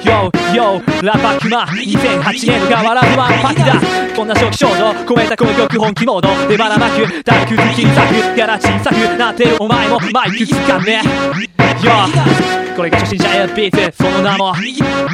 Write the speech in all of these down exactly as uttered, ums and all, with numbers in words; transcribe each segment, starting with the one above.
Yo Yo ラッパークマにせんはちねんのガワラフワンパキだ。こんな初期衝動込めたこの曲本気モードでばらまく大空的に咲くやら小さくなってるお前もマイクつかめ Yo これが初心者エアビーツその名も退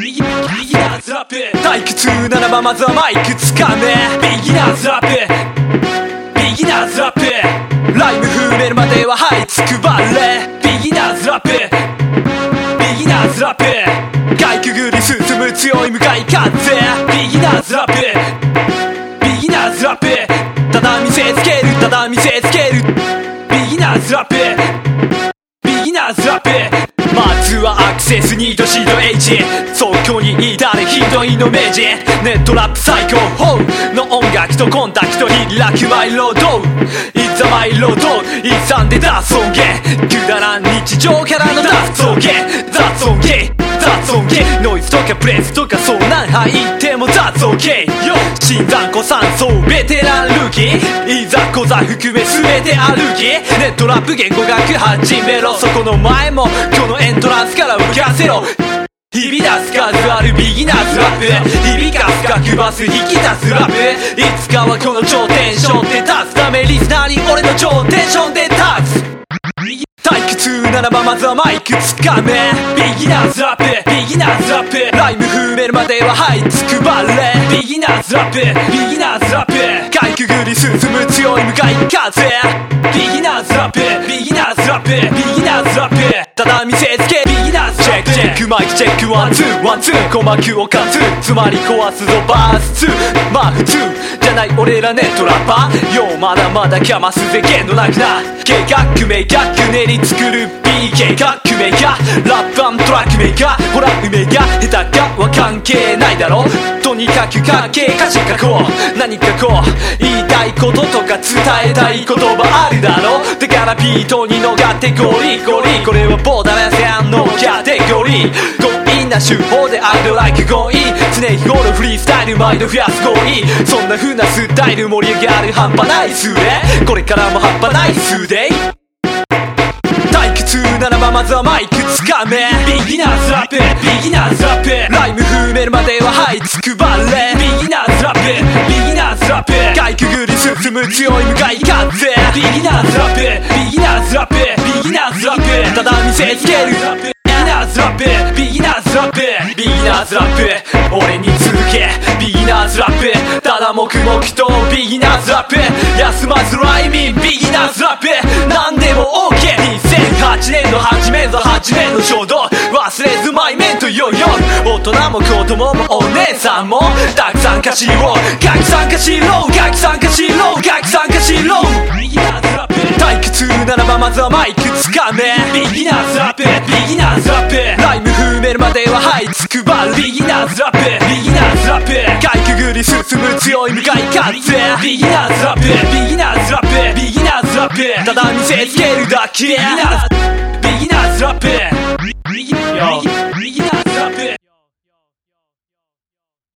屈ならばまずはマイクつかめ。ビギナーズラップビギナーズラップライム踏めるまでははいつくばれ。ビギナーズラップビギナーズラップかいくぐり進む強い向かい風。ビギナーズラップビギナーズラップただ見せつけるただ見せつけるビギナーズラップビギナーズラップまずはアクセスニードシード H 早々に至れひどいの名人ネットラップ最高峰の音楽とコンタクト開くマイロード It's a マイロード勇んで脱音ゲくだらん日常からの脱音ゲ脱音ゲ雑音ゲノイズとかプレスとかそんなん入っても雑音ゲ新参古参層ベテランルーキーいざこざ含め全て歩きネットラップ言語学始めろそこの前もこのエントランスから浮かせろ響き出す数あるビギナーズラップ響かす角バス引き出すラップいつかはこの頂点ションで立つためリスナーに俺の頂点ションで立つ退屈ならばまずはマイクつかめ。ビギナーズラップビギナーズラップライム踏めるまでははいつくばれ。ビギナーズラップビギナーズラップかいくぐり進む強い向かい風。ビギナーズラップビギナーズラップビギナーズラップただ見せつけビギナーズチェックチェックマイクチェックワンツーワンツー鼓膜を担つつまり壊すぞバースツーまあ普通じゃない俺らネットラッパーようまだまだかますぜ限度なくな計画メイカー練り作る ビーケー かメーカーラップトラックメーカーほら梅が下手かは関係ないだろとにかくかっけえ歌詞書こう何かこう言いたいこととか伝えたい言葉あるだろだからビートにのがってゴリゴリこれはボーダーレスのキャテゴリー強引な手法でアイドルライクゴイ常日頃フリースタイル毎度増やすゴイそんな風なスタイル盛り上がる半端ない数でこれからも半端ない数で退屈ならばまずはマイクつかめ。ビギナーズラップビギナーズラップライム踏めるまでははいつくばれ。ビギナーズラップビギナーズラップかいくぐり進む強い向かい風。ビギナーズラップビギナーズラップビギナーズラップただ見せつけるビギナーズラップビギナーズラップビギナーズラップ俺に続けビギナーズラップただ黙々とビギナーズラップ休まずライミンビギナーズラップ何でも OKにせんはちねんの始めぞ始めの衝動忘れずマイメントヨヨ大人も子供もお姉さんもたくさん歌詞を拡散化しろ拡散化しろ拡散化しろ退屈ならばまずはマイクつかめ。ビギナーズラップビギナーズラップライム踏めるまでははいつくばるビギナーズラップビギナーズラップかいくぐり進む強い向かい風。ビギナーズラップビギナーズラップビギナーズラップただ見せつけるだけビギナーズラップビギナーズラップ